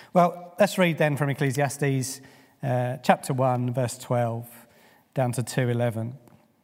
Well, let's read then from Ecclesiastes chapter 1, verse 12, down to 2:11.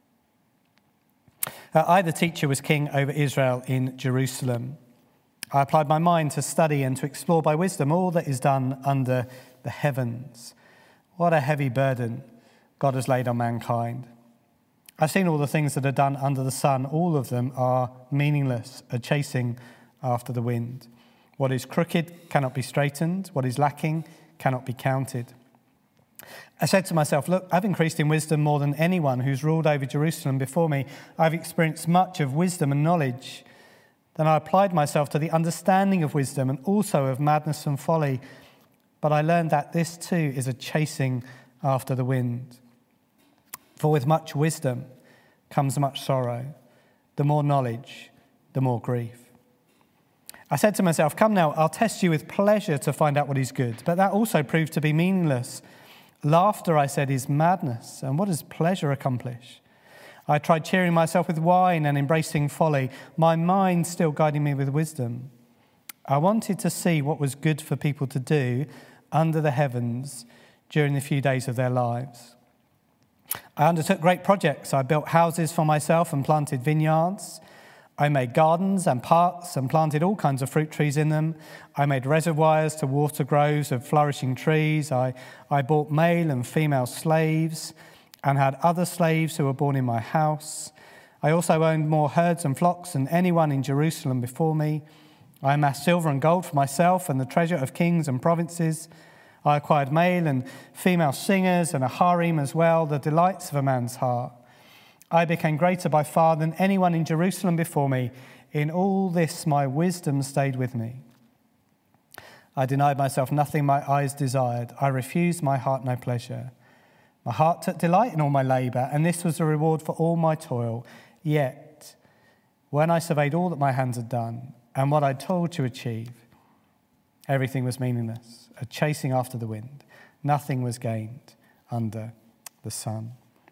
I, the teacher, was king over Israel in Jerusalem. I applied my mind to study and to explore by wisdom all that is done under the heavens. What a heavy burden God has laid on mankind. I've seen all the things that are done under the sun. All of them are meaningless, a chasing after the wind. What is crooked cannot be straightened. What is lacking cannot be counted. I said to myself, look, I've increased in wisdom more than anyone who's ruled over Jerusalem before me. I've experienced much of wisdom and knowledge. Then I applied myself to the understanding of wisdom and also of madness and folly. But I learned that this too is a chasing after the wind. For with much wisdom comes much sorrow. The more knowledge, the more grief. I said to myself, come now, I'll test you with pleasure to find out what is good. But that also proved to be meaningless. Laughter, I said, is madness. And what does pleasure accomplish? I tried cheering myself with wine and embracing folly, my mind still guiding me with wisdom. I wanted to see what was good for people to do under the heavens during the few days of their lives. I undertook great projects. I built houses for myself and planted vineyards. I made gardens and parks and planted all kinds of fruit trees in them. I made reservoirs to water groves of flourishing trees. I bought male and female slaves and had other slaves who were born in my house. I also owned more herds and flocks than anyone in Jerusalem before me. I amassed silver and gold for myself and the treasure of kings and provinces. I acquired male and female singers and a harem as well, the delights of a man's heart. I became greater by far than anyone in Jerusalem before me. In all this, my wisdom stayed with me. I denied myself nothing my eyes desired. I refused my heart no pleasure. My heart took delight in all my labour, and this was the reward for all my toil. Yet, when I surveyed all that my hands had done and what I toiled to achieve, everything was meaningless, a chasing after the wind. Nothing was gained under the sun.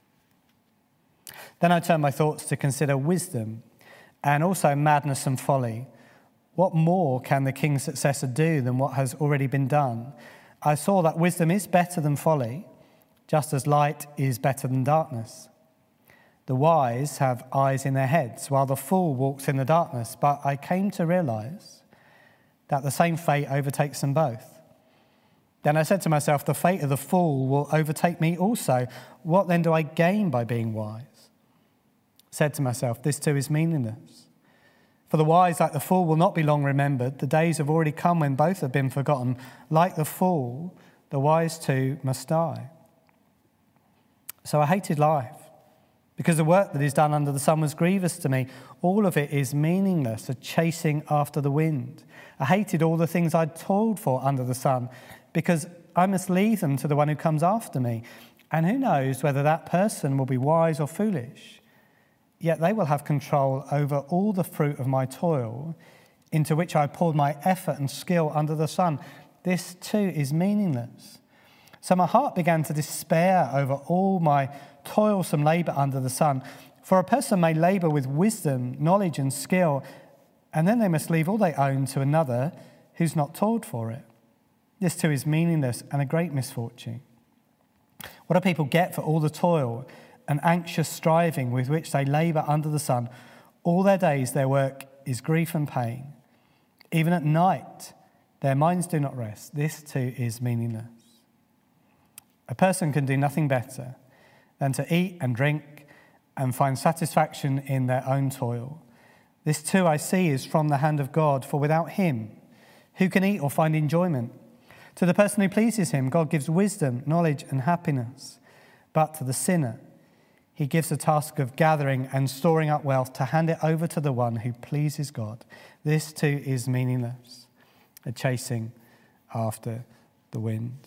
Then I turned my thoughts to consider wisdom and also madness and folly. What more can the king's successor do than what has already been done? I saw that wisdom is better than folly, just as light is better than darkness. The wise have eyes in their heads, while the fool walks in the darkness. But I came to realize that the same fate overtakes them both. Then I said to myself, the fate of the fool will overtake me also. What then do I gain by being wise? Said to myself, this too is meaningless. For the wise, like the fool, will not be long remembered. The days have already come when both have been forgotten. Like the fool, the wise too must die. So I hated life, because the work that is done under the sun was grievous to me. All of it is meaningless, a chasing after the wind. I hated all the things I'd toiled for under the sun, because I must leave them to the one who comes after me. And who knows whether that person will be wise or foolish. Yet they will have control over all the fruit of my toil, into which I poured my effort and skill under the sun. This too is meaningless. So my heart began to despair over all my toilsome labour under the sun. For a person may labour with wisdom, knowledge and skill, and then they must leave all they own to another who's not toiled for it. This too is meaningless and a great misfortune. What do people get for all the toil and anxious striving with which they labour under the sun? All their days their work is grief and pain. Even at night their minds do not rest. This too is meaningless. A person can do nothing better than to eat and drink and find satisfaction in their own toil. This too I see is from the hand of God, for without him, who can eat or find enjoyment? To the person who pleases him, God gives wisdom, knowledge and happiness. But to the sinner, he gives the task of gathering and storing up wealth to hand it over to the one who pleases God. This too is meaningless, a chasing after the wind.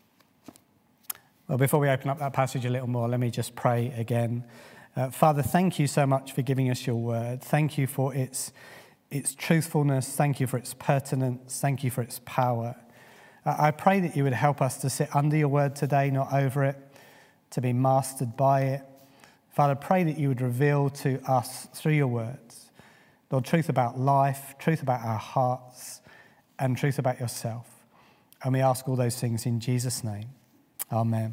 Well, before we open up that passage a little more, let me just pray again. Father, thank you so much for giving us your word. Thank you for its truthfulness. Thank you for its pertinence. Thank you for its power. I pray that you would help us to sit under your word today, not over it, to be mastered by it. Father, pray that you would reveal to us through your words, Lord, truth about life, truth about our hearts, and truth about yourself. And we ask all those things in Jesus' name. Amen.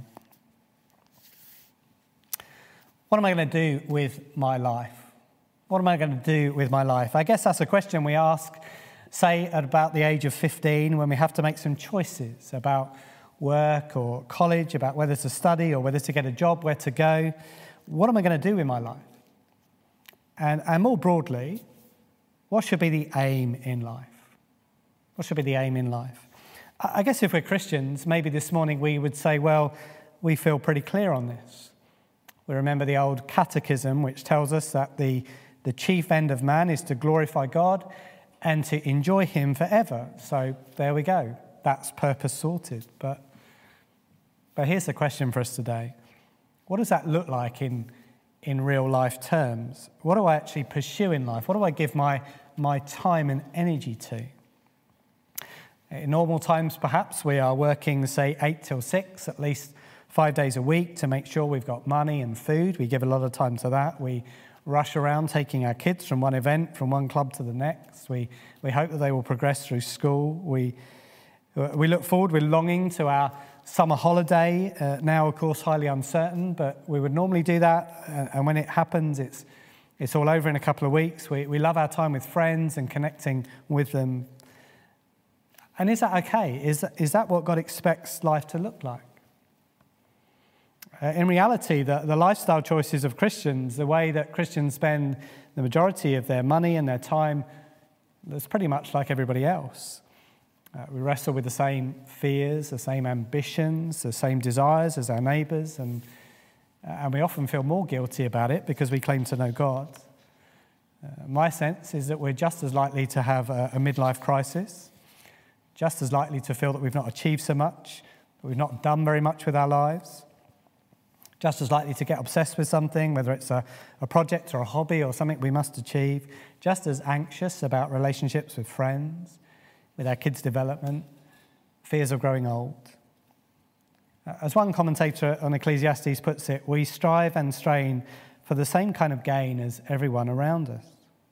What am I going to do with my life? What am I going to do with my life? I guess that's a question we ask, say, at about the age of 15, when we have to make some choices about work or college, about whether to study or whether to get a job, where to go. What am I going to do with my life? And more broadly, what should be the aim in life? What should be the aim in life? I guess if we're Christians, maybe this morning we would say, well, we feel pretty clear on this. We remember the old catechism, which tells us that the chief end of man is to glorify God and to enjoy him forever. So there we go. That's purpose sorted. But here's the question for us today. What does that look like in real life terms? What do I actually pursue in life? What do I give my time and energy to? In normal times, perhaps, we are working, say, 8 till 6, at least 5 days a week, to make sure we've got money and food. We give a lot of time to that. We rush around taking our kids from one event, from one club to the next. We hope that they will progress through school. We look forward with longing to our summer holiday, now, of course, highly uncertain, but we would normally do that. And when it happens, it's all over in a couple of weeks. We love our time with friends and connecting with them. And is that okay? Is that what God expects life to look like? In reality, the lifestyle choices of Christians, the way that Christians spend the majority of their money and their time, that's pretty much like everybody else. We wrestle with the same fears, the same ambitions, the same desires as our neighbours, and we often feel more guilty about it because we claim to know God. My sense is that we're just as likely to have a midlife crisis, just as likely to feel that we've not achieved so much, that we've not done very much with our lives, just as likely to get obsessed with something, whether it's a project or a hobby or something we must achieve, just as anxious about relationships with friends, with our kids' development, fears of growing old. As one commentator on Ecclesiastes puts it, we strive and strain for the same kind of gain as everyone around us.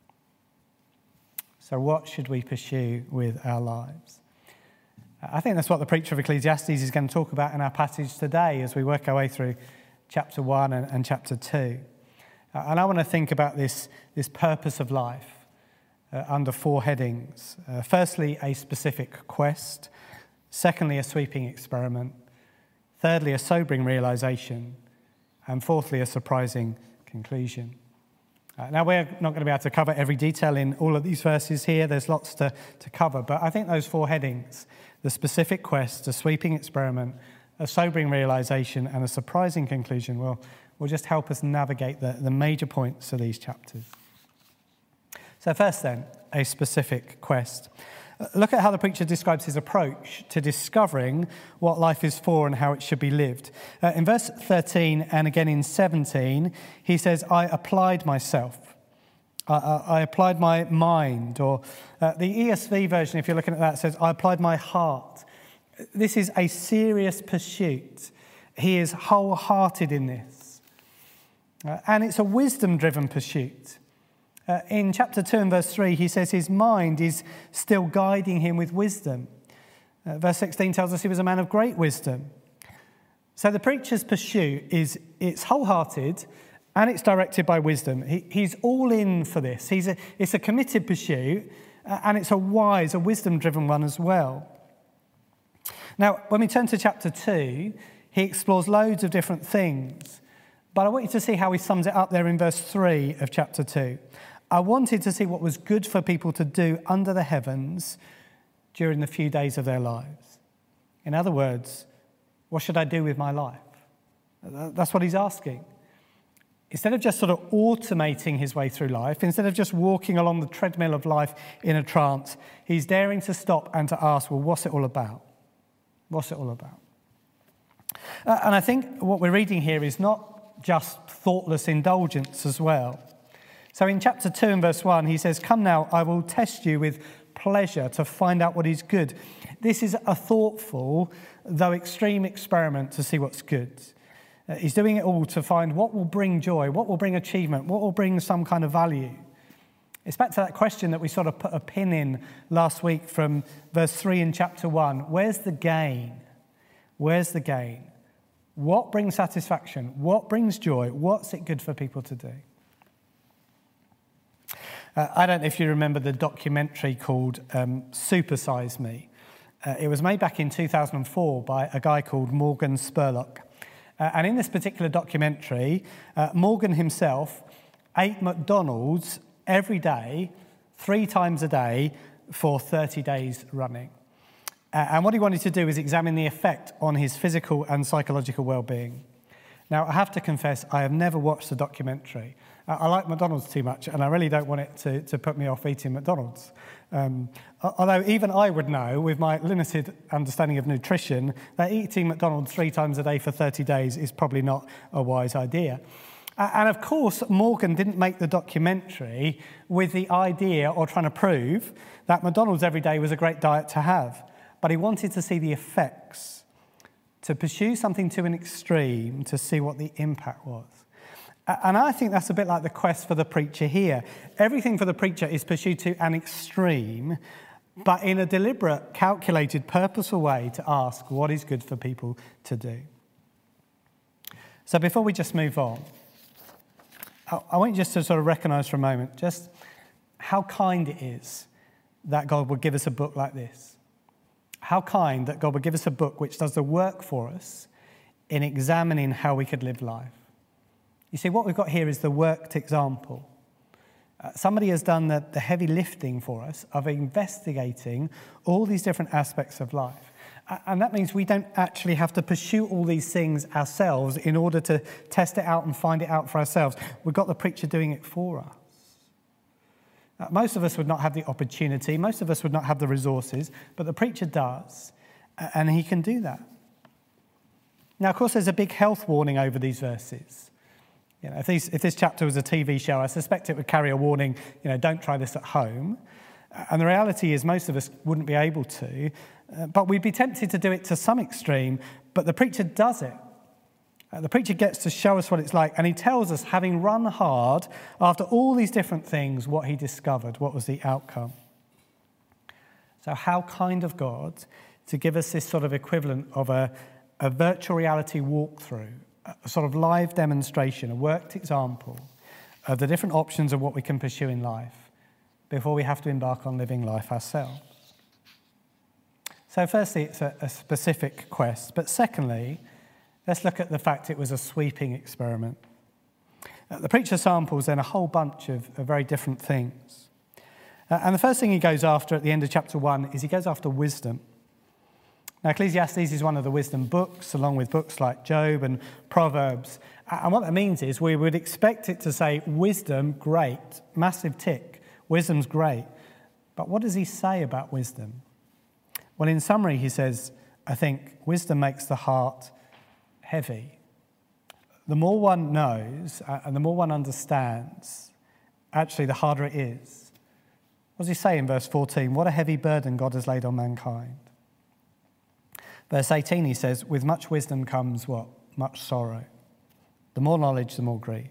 So what should we pursue with our lives? I think that's what the preacher of Ecclesiastes is going to talk about in our passage today as we work our way through chapter 1 and chapter 2. And I want to think about this purpose of life under 4 headings. Firstly, a specific quest. Secondly, a sweeping experiment. Thirdly, a sobering realization. And fourthly, a surprising conclusion. Now, we're not going to be able to cover every detail in all of these verses here. There's lots to cover. But I think those 4 headings, the specific quest, a sweeping experiment, a sobering realization, and a surprising conclusion, will just help us navigate the major points of these chapters. So first then, a specific quest. Look at how the preacher describes his approach to discovering what life is for and how it should be lived. In verse 13 and again in 17, he says, I applied myself. I applied my mind. Or the ESV version, if you're looking at that, says, I applied my heart. This is a serious pursuit. He is wholehearted in this. And it's a wisdom-driven pursuit. In chapter 2 and verse 3, he says his mind is still guiding him with wisdom. Verse 16 tells us he was a man of great wisdom. So the preacher's pursuit it's wholehearted and it's directed by wisdom. He's all in for this. It's a committed pursuit and it's a wisdom-driven one as well. Now, when we turn to chapter 2, he explores loads of different things. But I want you to see how he sums it up there in verse 3 of chapter 2. I wanted to see what was good for people to do under the heavens during the few days of their lives. In other words, what should I do with my life? That's what he's asking. Instead of just sort of automating his way through life, instead of just walking along the treadmill of life in a trance, he's daring to stop and to ask, well, what's it all about? What's it all about? And I think what we're reading here is not just thoughtless indulgence as well. So in chapter 2 and verse 1, he says, come now, I will test you with pleasure to find out what is good. This is a thoughtful, though extreme experiment to see what's good. He's doing it all to find what will bring joy, what will bring achievement, what will bring some kind of value. It's back to that question that we sort of put a pin in last week from verse 3 in chapter 1. Where's the gain? Where's the gain? What brings satisfaction? What brings joy? What's it good for people to do? I don't know if you remember the documentary called Super Size Me. It was made back in 2004 by a guy called Morgan Spurlock. And in this particular documentary, Morgan himself ate McDonald's every day, 3 times a day, for 30 days running. And what he wanted to do is examine the effect on his physical and psychological well-being. Now, I have to confess, I have never watched the documentary. I like McDonald's too much, and I really don't want it to put me off eating McDonald's. Although even I would know, with my limited understanding of nutrition, that eating McDonald's 3 times a day for 30 days is probably not a wise idea. And of course, Morgan didn't make the documentary with the idea or trying to prove that McDonald's every day was a great diet to have. But he wanted to see the effects, to pursue something to an extreme, to see what the impact was. And I think that's a bit like the quest for the preacher here. Everything for the preacher is pursued to an extreme, but in a deliberate, calculated, purposeful way to ask what is good for people to do. So before we just move on, I want you just to sort of recognise for a moment just how kind it is that God would give us a book like this. How kind that God would give us a book which does the work for us in examining how we could live life. You see, what we've got here is the worked example. Somebody has done the heavy lifting for us of investigating all these different aspects of life. And that means we don't actually have to pursue all these things ourselves in order to test it out and find it out for ourselves. We've got the preacher doing it for us. Most of us would not have the opportunity. Most of us would not have the resources. But the preacher does. And he can do that. Now, of course, there's a big health warning over these verses. You know, if this chapter was a TV show, I suspect it would carry a warning, don't try this at home. And the reality is most of us wouldn't be able to, but we'd be tempted to do it to some extreme, but the preacher does it. The preacher gets to show us what it's like, and he tells us, having run hard, after all these different things, what he discovered, what was the outcome. So how kind of God to give us this sort of equivalent of a virtual reality walkthrough, a sort of live demonstration, a worked example of the different options of what we can pursue in life before we have to embark on living life ourselves. So firstly, it's a specific quest. But secondly, let's look at the fact it was a sweeping experiment. The preacher samples then a whole bunch of very different things. And the first thing he goes after at the end of chapter 1 is he goes after wisdom. Now, Ecclesiastes is one of the wisdom books, along with books like Job and Proverbs. And what that means is we would expect it to say, wisdom, great, massive tick, wisdom's great. But what does he say about wisdom? Well, in summary, he says, I think wisdom makes the heart heavy. The more one knows and the more one understands, actually, the harder it is. What does he say in verse 14? What a heavy burden God has laid on mankind. Verse 18, he says, with much wisdom comes what? Much sorrow. The more knowledge, the more grief.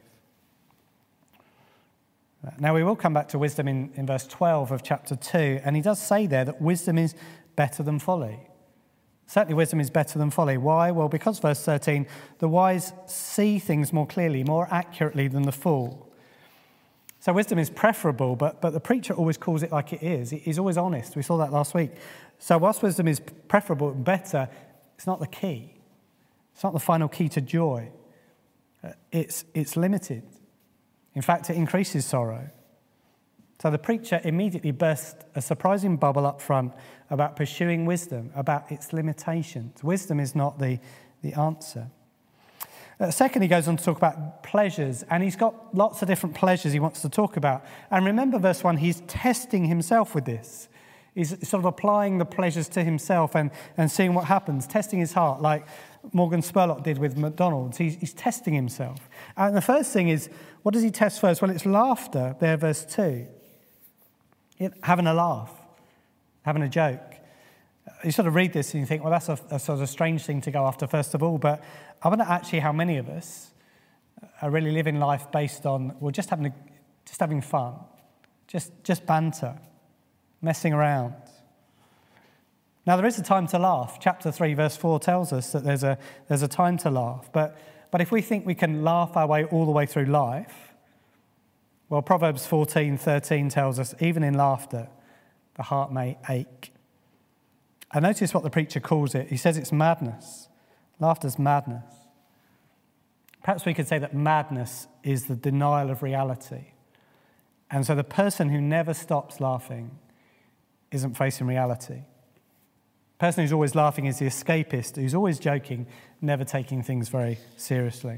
Now, we will come back to wisdom in verse 12 of chapter 2, and he does say there that wisdom is better than folly. Certainly, wisdom is better than folly. Why? Well, because, verse 13, the wise see things more clearly, more accurately than the fool. So wisdom is preferable, but the preacher always calls it like it is. He's always honest. We saw that last week. So whilst wisdom is preferable and better, it's not the key. It's not the final key to joy. It's limited. In fact, it increases sorrow. So the preacher immediately burst a surprising bubble up front about pursuing wisdom, about its limitations. Wisdom is not the answer. Second, he goes on to talk about pleasures, and he's got lots of different pleasures he wants to talk about. And remember verse 1, he's testing himself with this. He's sort of applying the pleasures to himself and seeing what happens, testing his heart like Morgan Spurlock did with McDonald's. He's testing himself. And the first thing is, what does he test first? Well, it's laughter, there, verse 2. Having a laugh, having a joke. You sort of read this and you think, well, that's a sort of strange thing to go after first of all, but I wonder actually how many of us are really living life based on, well, just having fun, Just banter, messing around. Now, there is a time to laugh. Chapter 3, verse 4 tells us that there's a time to laugh. But if we think we can laugh our way all the way through life, well, Proverbs 14:13 tells us, even in laughter, the heart may ache. And notice what the preacher calls it. He says it's madness. Laughter's madness. Perhaps we could say that madness is the denial of reality. And so the person who never stops laughing isn't facing reality. The person who's always laughing is the escapist, who's always joking, never taking things very seriously.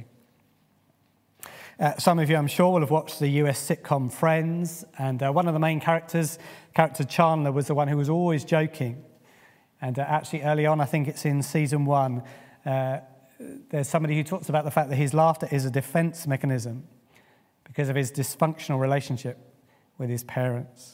Some of you, I'm sure, will have watched the US sitcom Friends, and one of the main character Chandler, was the one who was always joking. And actually early on, I think it's in season 1, there's somebody who talks about the fact that his laughter is a defense mechanism because of his dysfunctional relationship with his parents.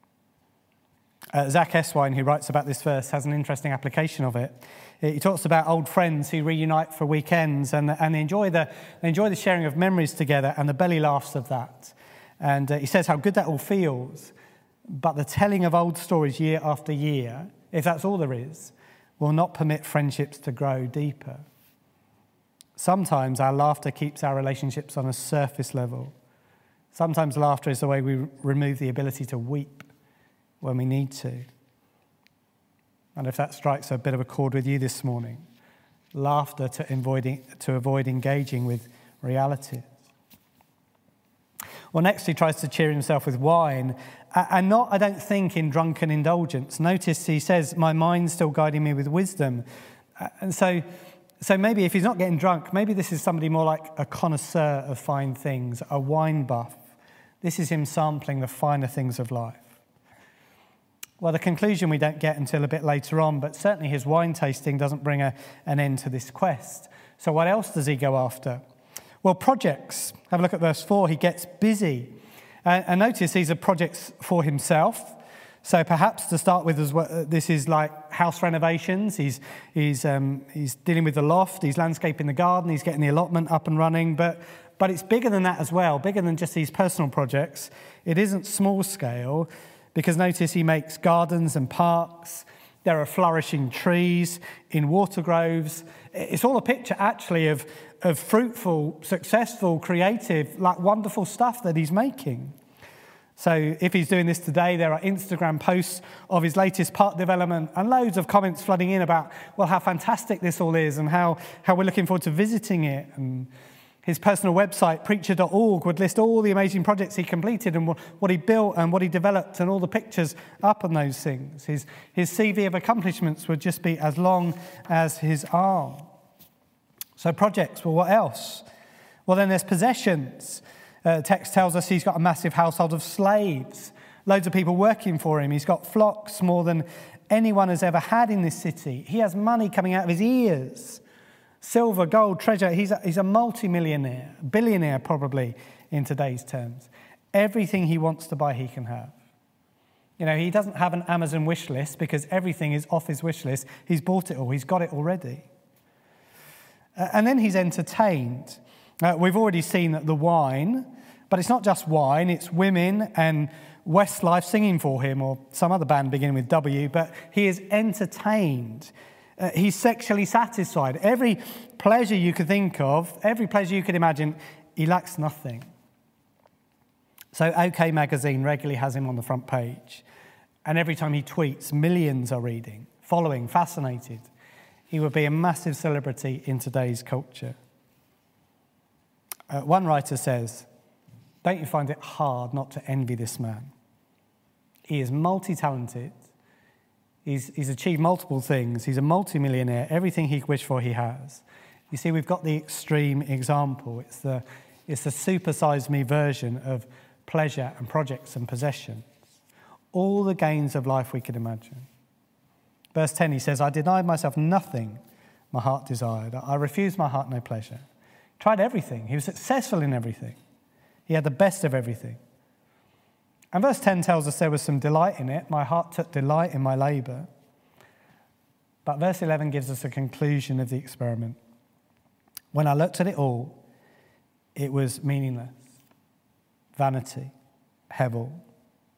Zach Eswine, who writes about this verse, has an interesting application of it. He talks about old friends who reunite for weekends and they enjoy the sharing of memories together and the belly laughs of that. And he says how good that all feels, but the telling of old stories year after year, if that's all there is, will not permit friendships to grow deeper. Sometimes our laughter keeps our relationships on a surface level. Sometimes laughter is the way we remove the ability to weep when we need to. And if that strikes a bit of a chord with you this morning, laughter to avoid engaging with reality. Well, next he tries to cheer himself with wine, and not, I don't think, in drunken indulgence. Notice he says, my mind's still guiding me with wisdom. And so maybe if he's not getting drunk, maybe this is somebody more like a connoisseur of fine things, a wine buff. This is him sampling the finer things of life. Well, the conclusion we don't get until a bit later on, but certainly his wine tasting doesn't bring an end to this quest. So what else does he go after? Well, projects. Have a look at verse 4. He gets busy. And notice these are projects for himself. So perhaps to start with, as well, this is like house renovations. He's dealing with the loft. He's landscaping the garden. He's getting the allotment up and running. But it's bigger than that as well, bigger than just these personal projects. It isn't small scale, because notice he makes gardens and parks. There are flourishing trees in water groves. It's all a picture, actually, of fruitful, successful, creative, like wonderful stuff that he's making. So if he's doing this today, there are Instagram posts of his latest park development and loads of comments flooding in about, well, how fantastic this all is and how we're looking forward to visiting it. And his personal website, preacher.org, would list all the amazing projects he completed and what he built and what he developed and all the pictures up on those things. His CV of accomplishments would just be as long as his arm. So projects, well, what else? Well, then there's possessions. Text tells us he's got a massive household of slaves, loads of people working for him. He's got flocks, more than anyone has ever had in this city. He has money coming out of his ears. Silver, gold, treasure. He's a multi-millionaire, billionaire probably in today's terms. Everything he wants to buy, he can have. You know, he doesn't have an Amazon wish list because everything is off his wish list. He's bought it all. He's got it already. And then he's entertained. We've already seen that the wine, but it's not just wine. It's women and Westlife singing for him, or some other band beginning with W, but he is entertained. He's sexually satisfied. Every pleasure you could think of, every pleasure you could imagine, he lacks nothing. So OK Magazine regularly has him on the front page. And every time he tweets, millions are reading, following, fascinated. He would be a massive celebrity in today's culture. One writer says, don't you find it hard not to envy this man? He is multi-talented. He's achieved multiple things. He's a multi-millionaire. Everything he could wish for, he has. You see, we've got the extreme example. It's the supersized me version of pleasure and projects and possessions. All the gains of life we could imagine. Verse 10, he says, I denied myself nothing my heart desired. I refused my heart no pleasure. Tried everything. He was successful in everything. He had the best of everything. And verse 10 tells us there was some delight in it. My heart took delight in my labour. But verse 11 gives us a conclusion of the experiment. When I looked at it all, it was meaningless. Vanity, hevel,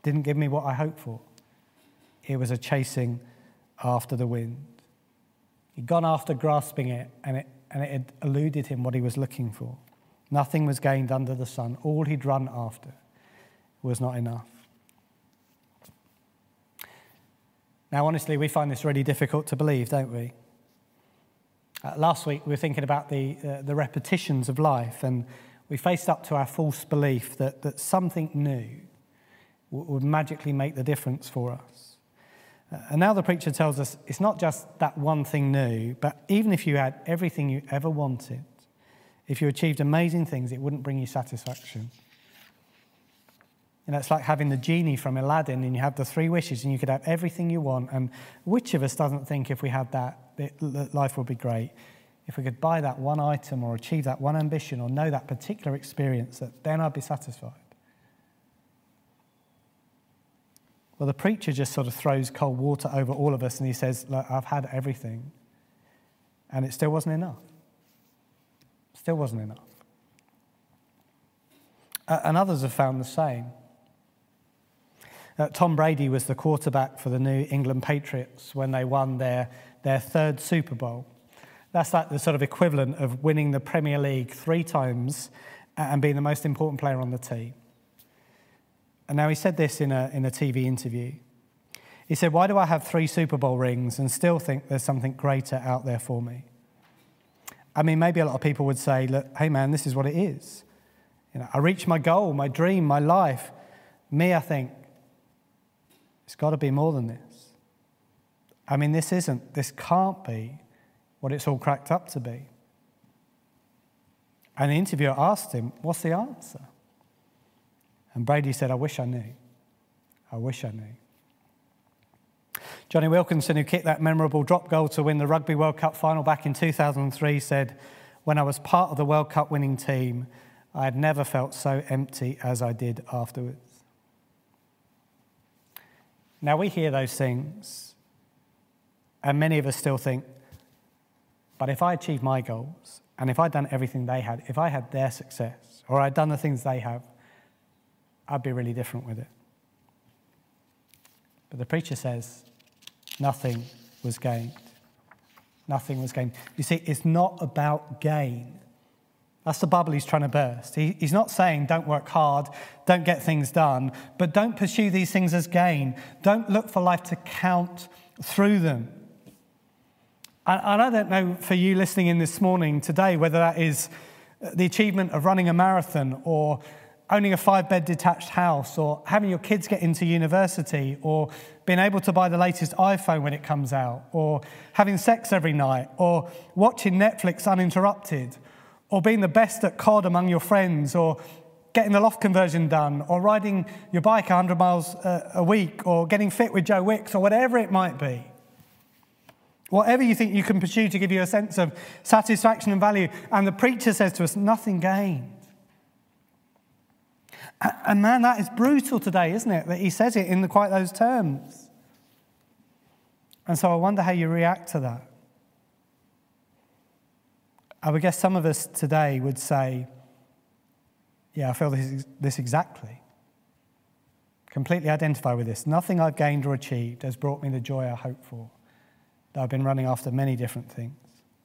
didn't give me what I hoped for. It was a chasing after the wind. He'd gone after grasping it, and it had eluded him what he was looking for. Nothing was gained under the sun. All he'd run after was not enough. Now, honestly, we find this really difficult to believe, don't we? Last week, we were thinking about the repetitions of life, and we faced up to our false belief that something new would magically make the difference for us. And now the preacher tells us it's not just that one thing new, but even if you had everything you ever wanted, if you achieved amazing things, it wouldn't bring you satisfaction. You know, it's like having the genie from Aladdin, and you have the 3 wishes and you could have everything you want. And which of us doesn't think if we had that, life would be great? If we could buy that one item or achieve that one ambition or know that particular experience, that then I'd be satisfied. Well, the preacher just sort of throws cold water over all of us, and he says, look, I've had everything, and it still wasn't enough. Still wasn't enough. And others have found the same. Tom Brady was the quarterback for the New England Patriots when they won their 3rd Super Bowl. That's like the sort of equivalent of winning the Premier League 3 times and being the most important player on the team. And now he said this in a TV interview. He said, why do I have 3 Super Bowl rings and still think there's something greater out there for me? I mean, maybe a lot of people would say, look, hey man, this is what it is. You know, I reached my goal, my dream, my life. Me, I think, it's got to be more than this. I mean, this can't be what it's all cracked up to be. And the interviewer asked him, what's the answer? And Brady said, I wish I knew. I wish I knew. Johnny Wilkinson, who kicked that memorable drop goal to win the Rugby World Cup final back in 2003, said, when I was part of the World Cup winning team, I had never felt so empty as I did afterwards. Now, we hear those things, and many of us still think, but if I achieved my goals, and if I'd done everything they had, if I had their success, or I'd done the things they have, I'd be really different with it. But the preacher says, nothing was gained. Nothing was gained. You see, it's not about gain. That's the bubble he's trying to burst. He's not saying don't work hard, don't get things done, but don't pursue these things as gain. Don't look for life to count through them. And I don't know for you listening in this morning, today, whether that is the achievement of running a marathon or owning a 5-bed detached house or having your kids get into university or being able to buy the latest iPhone when it comes out or having sex every night or watching Netflix uninterrupted or being the best at COD among your friends or getting the loft conversion done or riding your bike 100 miles a week or getting fit with Joe Wicks or whatever it might be. Whatever you think you can pursue to give you a sense of satisfaction and value. And the preacher says to us, nothing gained. And man, that is brutal today, isn't it? That he says it in quite those terms. And so I wonder how you react to that. I would guess some of us today would say, yeah, I feel this exactly. Completely identify with this. Nothing I've gained or achieved has brought me the joy I hoped for. That I've been running after many different things.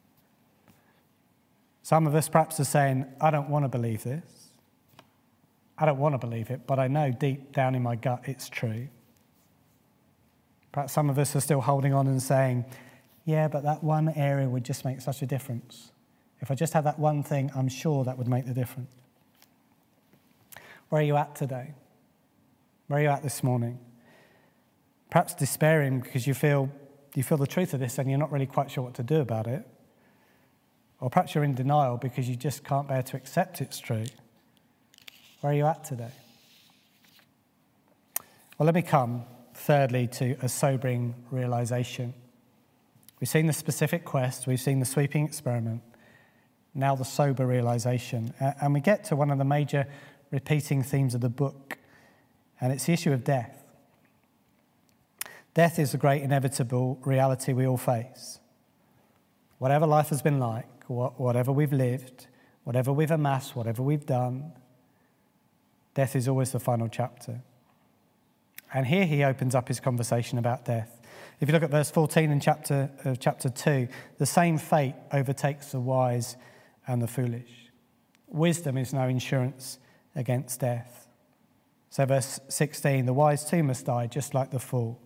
Some of us perhaps are saying, I don't want to believe this. I don't want to believe it, but I know deep down in my gut it's true. Perhaps some of us are still holding on and saying, yeah, but that one area would just make such a difference. If I just had that one thing, I'm sure that would make the difference. Where are you at today? Where are you at this morning? Perhaps despairing because you feel the truth of this and you're not really quite sure what to do about it. Or perhaps you're in denial because you just can't bear to accept it's true. Where are you at today? Well, let me come, thirdly, to a sobering realization. We've seen the specific quest, we've seen the sweeping experiment, now the sober realization. And we get to one of the major repeating themes of the book, and it's the issue of death. Death is the great inevitable reality we all face. Whatever life has been like, whatever we've lived, whatever we've amassed, whatever we've done, death is always the final chapter. And here he opens up his conversation about death. If you look at verse 14 in chapter 2, the same fate overtakes the wise and the foolish. Wisdom is no insurance against death. So verse 16, the wise too must die, just like the fool.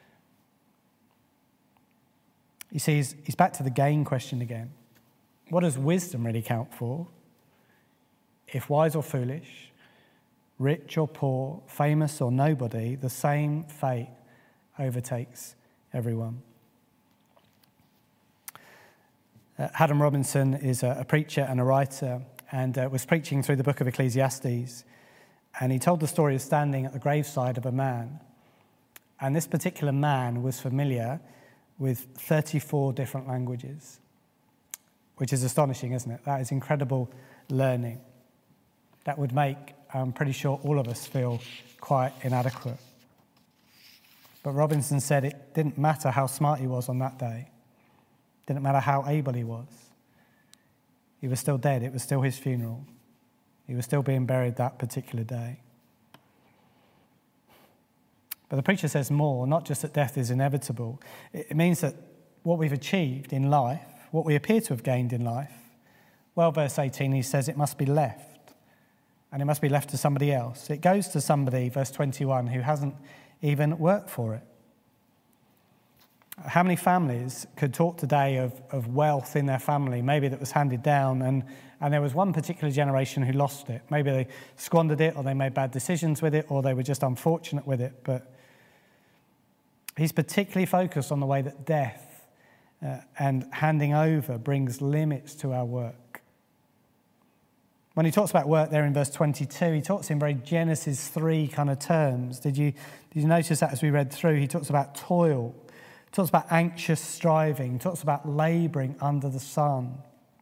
You see, he's back to the gain question again. What does wisdom really count for? If wise or foolish, rich or poor, famous or nobody, the same fate overtakes everyone. Haddon Robinson is a preacher and a writer, and was preaching through the book of Ecclesiastes. And he told the story of standing at the graveside of a man. And this particular man was familiar with 34 different languages, which is astonishing, isn't it? That is incredible learning. That would make, I'm pretty sure, all of us feel quite inadequate. But Robinson said it didn't matter how smart he was on that day. It didn't matter how able he was. He was still dead. It was still his funeral. He was still being buried that particular day. But the preacher says more, not just that death is inevitable. It means that what we've achieved in life, what we appear to have gained in life, well, verse 18, he says it must be left. And it must be left to somebody else. It goes to somebody, verse 21, who hasn't even worked for it. How many families could talk today of wealth in their family, maybe that was handed down, and there was one particular generation who lost it. Maybe they squandered it, or they made bad decisions with it, or they were just unfortunate with it. But he's particularly focused on the way that death and handing over brings limits to our work. When he talks about work there in verse 22, he talks in very Genesis 3 kind of terms. Did you notice that as we read through? He talks about toil, he talks about anxious striving, he talks about labouring under the sun.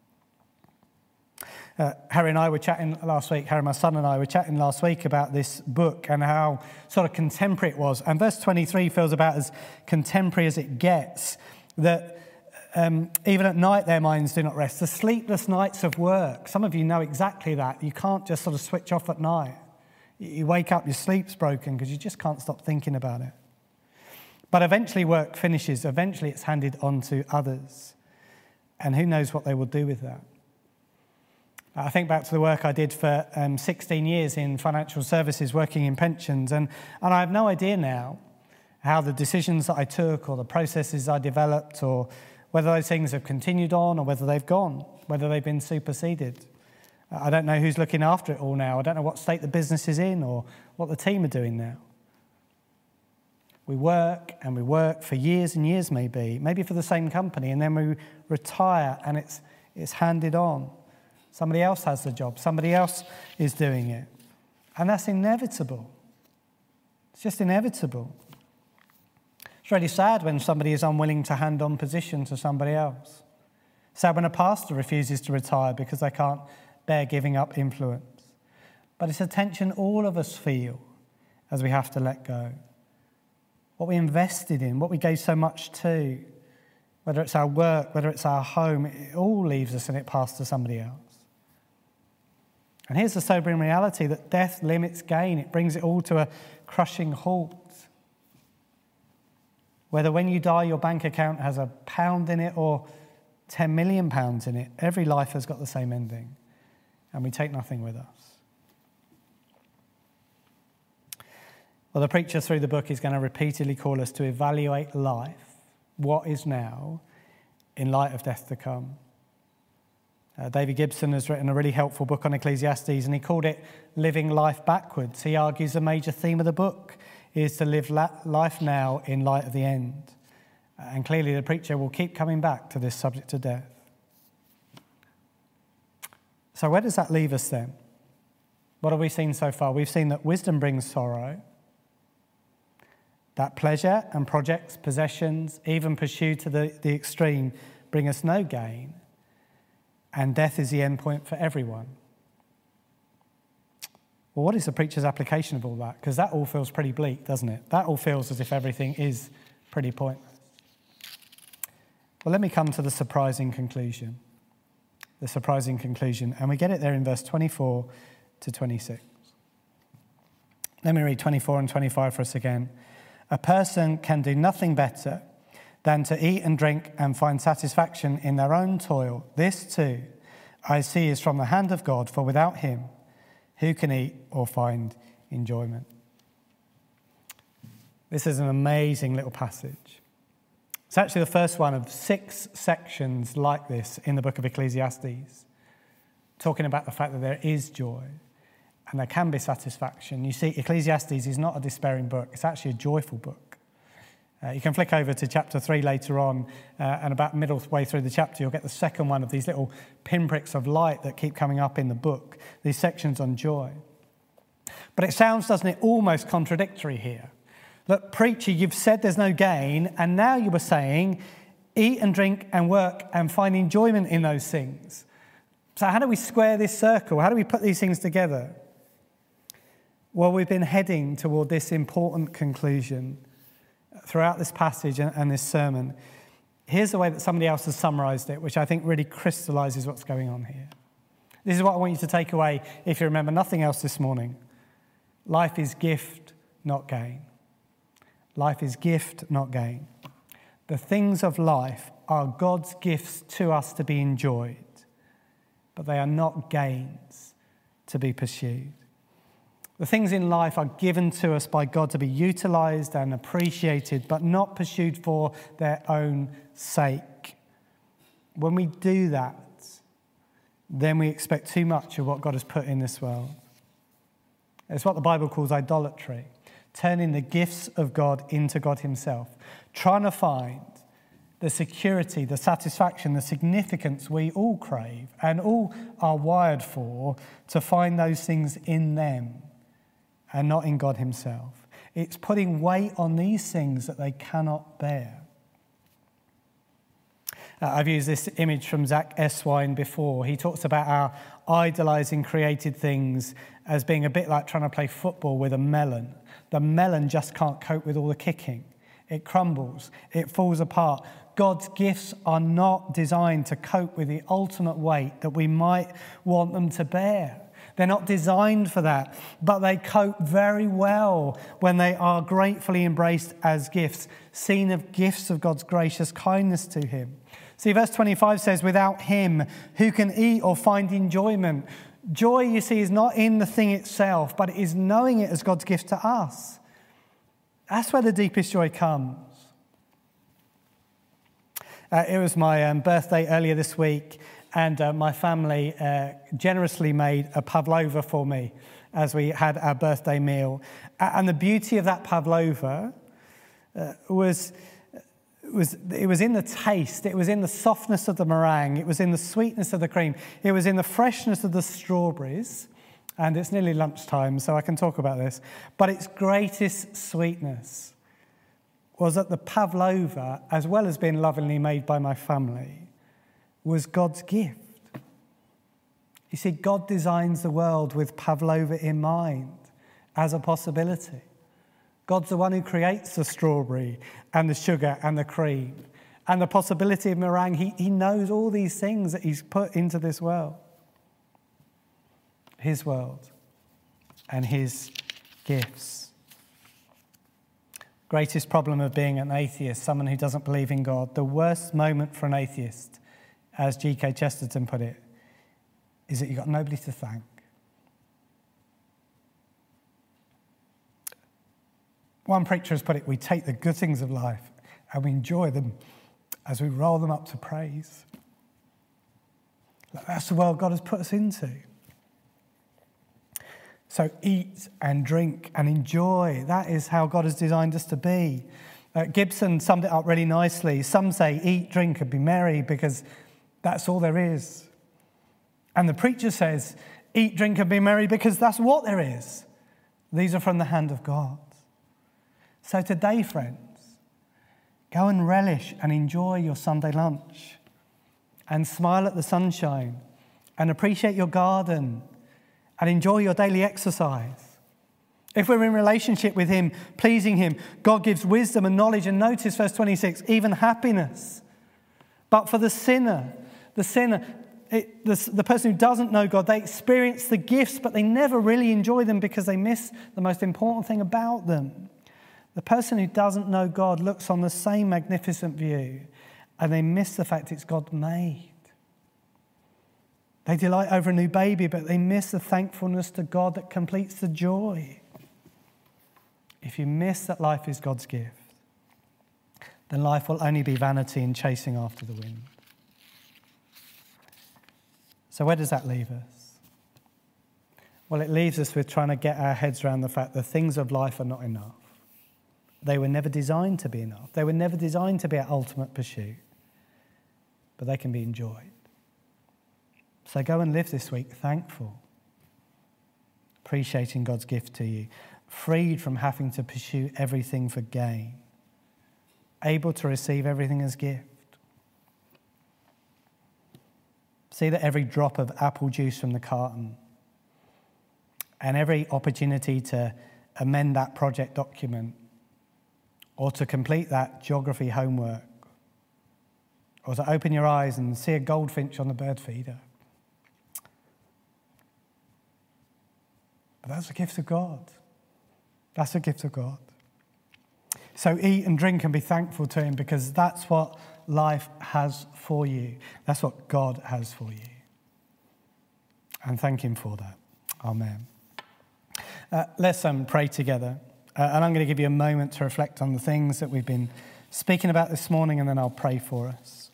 Harry, my son and I were chatting last week about this book and how sort of contemporary it was. And verse 23 feels about as contemporary as it gets, that even at night their minds do not rest. The sleepless nights of work. Some of you know exactly that. You can't just sort of switch off at night. You wake up, your sleep's broken because you just can't stop thinking about it. But eventually work finishes. Eventually it's handed on to others. And who knows what they will do with that. I think back to the work I did for 16 years in financial services, working in pensions. And I have no idea now how the decisions that I took or the processes I developed, or whether those things have continued on or whether they've gone, whether they've been superseded. I don't know who's looking after it all now. I don't know what state the business is in or what the team are doing now. We work and we work for years and years maybe for the same company, and then we retire and it's handed on. Somebody else has the job. Somebody else is doing it. And that's inevitable. It's just inevitable. It's really sad when somebody is unwilling to hand on position to somebody else. Sad when a pastor refuses to retire because they can't bear giving up influence. But it's a tension all of us feel as we have to let go. What we invested in, what we gave so much to, whether it's our work, whether it's our home, it all leaves us and it passes to somebody else. And here's the sobering reality that death limits gain. It brings it all to a crushing halt. Whether when you die your bank account has £1 in it or 10 million pounds in it, every life has got the same ending. And we take nothing with us. Well, the preacher through the book is going to repeatedly call us to evaluate life, what is now, in light of death to come. David Gibson has written a really helpful book on Ecclesiastes, and he called it Living Life Backwards. He argues a major theme of the book is to live life now in light of the end. And clearly the preacher will keep coming back to this subject of death. So where does that leave us then? What have we seen so far? We've seen that wisdom brings sorrow, that pleasure and projects, possessions, even pursued to the extreme, bring us no gain. And death is the end point for everyone. Well, what is the preacher's application of all that? Because that all feels pretty bleak, doesn't it? That all feels as if everything is pretty pointless. Well, let me come to the surprising conclusion. The surprising conclusion. And we get it there in verse 24 to 26. Let me read 24 and 25 for us again. A person can do nothing better than to eat and drink and find satisfaction in their own toil. This too I see is from the hand of God, for without him, who can eat or find enjoyment? This is an amazing little passage. It's actually the first one of 6 sections like this in the book of Ecclesiastes, talking about the fact that there is joy and there can be satisfaction. You see, Ecclesiastes is not a despairing book. It's actually a joyful book. You can flick over to chapter 3 later on, and about midway through the chapter, you'll get the second one of these little pinpricks of light that keep coming up in the book, these sections on joy. But it sounds, doesn't it, almost contradictory here. Look, preacher, you've said there's no gain, and now you were saying eat and drink and work and find enjoyment in those things. So how do we square this circle? How do we put these things together? Well, we've been heading toward this important conclusion throughout this passage and this sermon. Here's the way that somebody else has summarized it, which I think really crystallizes what's going on here. This is what I want you to take away if you remember nothing else this morning. Life is gift, not gain. Life is gift, not gain. The things of life are God's gifts to us to be enjoyed, but they are not gains to be pursued. The things in life are given to us by God to be utilized and appreciated, but not pursued for their own sake. When we do that, then we expect too much of what God has put in this world. It's what the Bible calls idolatry, turning the gifts of God into God himself, trying to find the security, the satisfaction, the significance we all crave and all are wired for, to find those things in them and not in God himself. It's putting weight on these things that they cannot bear. I've used this image from Zach Eswine before. He talks about our idolizing created things as being a bit like trying to play football with a melon. The melon just can't cope with all the kicking. It crumbles. It falls apart. God's gifts are not designed to cope with the ultimate weight that we might want them to bear. They're not designed for that, but they cope very well when they are gratefully embraced as gifts, seen as gifts of God's gracious kindness to him. See, verse 25 says, without him, who can eat or find enjoyment? Joy, you see, is not in the thing itself, but it is knowing it as God's gift to us. That's where the deepest joy comes. It was my birthday earlier this week, and my family generously made a pavlova for me as we had our birthday meal. And the beauty of that pavlova was in the taste, it was in the softness of the meringue, it was in the sweetness of the cream, it was in the freshness of the strawberries. And it's nearly lunchtime, so I can talk about this. But its greatest sweetness was that the pavlova, as well as being lovingly made by my family, was God's gift. You see, God designs the world with pavlova in mind as a possibility. God's the one who creates the strawberry and the sugar and the cream and the possibility of meringue. He knows all these things that he's put into this world. His world and his gifts. Greatest problem of being an atheist, someone who doesn't believe in God, the worst moment for an atheist, as G.K. Chesterton put it, is that you've got nobody to thank. One preacher has put it, we take the good things of life and we enjoy them as we roll them up to praise. That's the world God has put us into. So eat and drink and enjoy. That is how God has designed us to be. Gibson summed it up really nicely. Some say eat, drink and be merry because that's all there is. And the preacher says eat, drink and be merry because that's what there is. These are from the hand of God. So today, friends, go and relish and enjoy your Sunday lunch and smile at the sunshine and appreciate your garden and enjoy your daily exercise. If we're in relationship with him, pleasing him, God gives wisdom and knowledge, and notice verse 26, even happiness. But for the sinner, the person who doesn't know God, they experience the gifts, but they never really enjoy them because they miss the most important thing about them. The person who doesn't know God looks on the same magnificent view and they miss the fact it's God made. They delight over a new baby, but they miss the thankfulness to God that completes the joy. If you miss that life is God's gift, then life will only be vanity and chasing after the wind. So where does that leave us? Well, it leaves us with trying to get our heads around the fact that things of life are not enough. They were never designed to be enough. They were never designed to be our ultimate pursuit. But they can be enjoyed. So go and live this week thankful, appreciating God's gift to you, freed from having to pursue everything for gain, able to receive everything as gift. See that every drop of apple juice from the carton and every opportunity to amend that project document or to complete that geography homework or to open your eyes and see a goldfinch on the bird feeder. But that's a gift of God. That's a gift of God. So eat and drink and be thankful to him because that's what life has for you. That's what God has for you. And thank him for that. Amen. Let's pray together. And I'm going to give you a moment to reflect on the things that we've been speaking about this morning, and then I'll pray for us.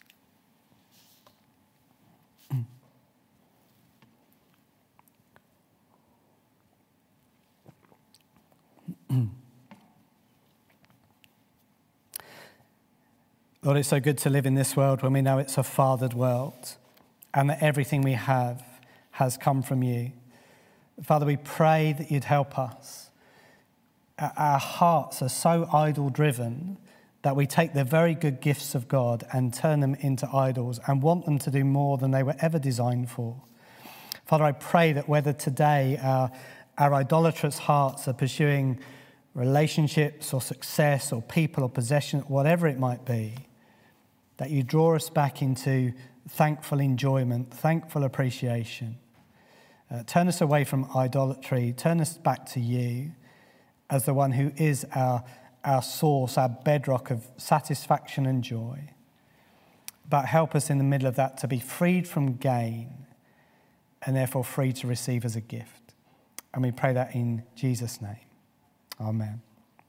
Lord, it's so good to live in this world when we know it's a fathered world and that everything we have has come from you. Father, we pray that you'd help us. Our hearts are so idol-driven that we take the very good gifts of God and turn them into idols and want them to do more than they were ever designed for. Father, I pray that whether today our idolatrous hearts are pursuing relationships or success or people or possession, whatever it might be, that you draw us back into thankful enjoyment, thankful appreciation. Turn us away from idolatry, turn us back to you as the one who is our source, our bedrock of satisfaction and joy. But help us in the middle of that to be freed from gain and therefore free to receive as a gift. And we pray that in Jesus' name. Amen.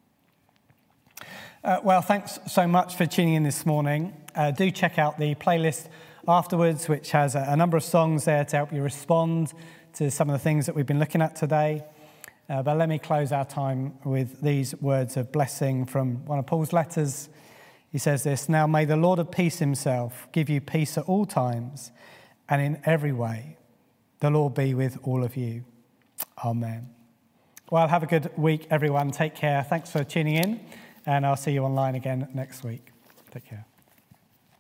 Well, thanks so much for tuning in this morning. Do check out the playlist afterwards, which has a number of songs there to help you respond to some of the things that we've been looking at today. But let me close our time with these words of blessing from one of Paul's letters. He says this: "Now may the Lord of peace himself give you peace at all times and in every way. The Lord be with all of you. Amen." Well, have a good week, everyone. Take care. Thanks for tuning in, and I'll see you online again next week. Take care.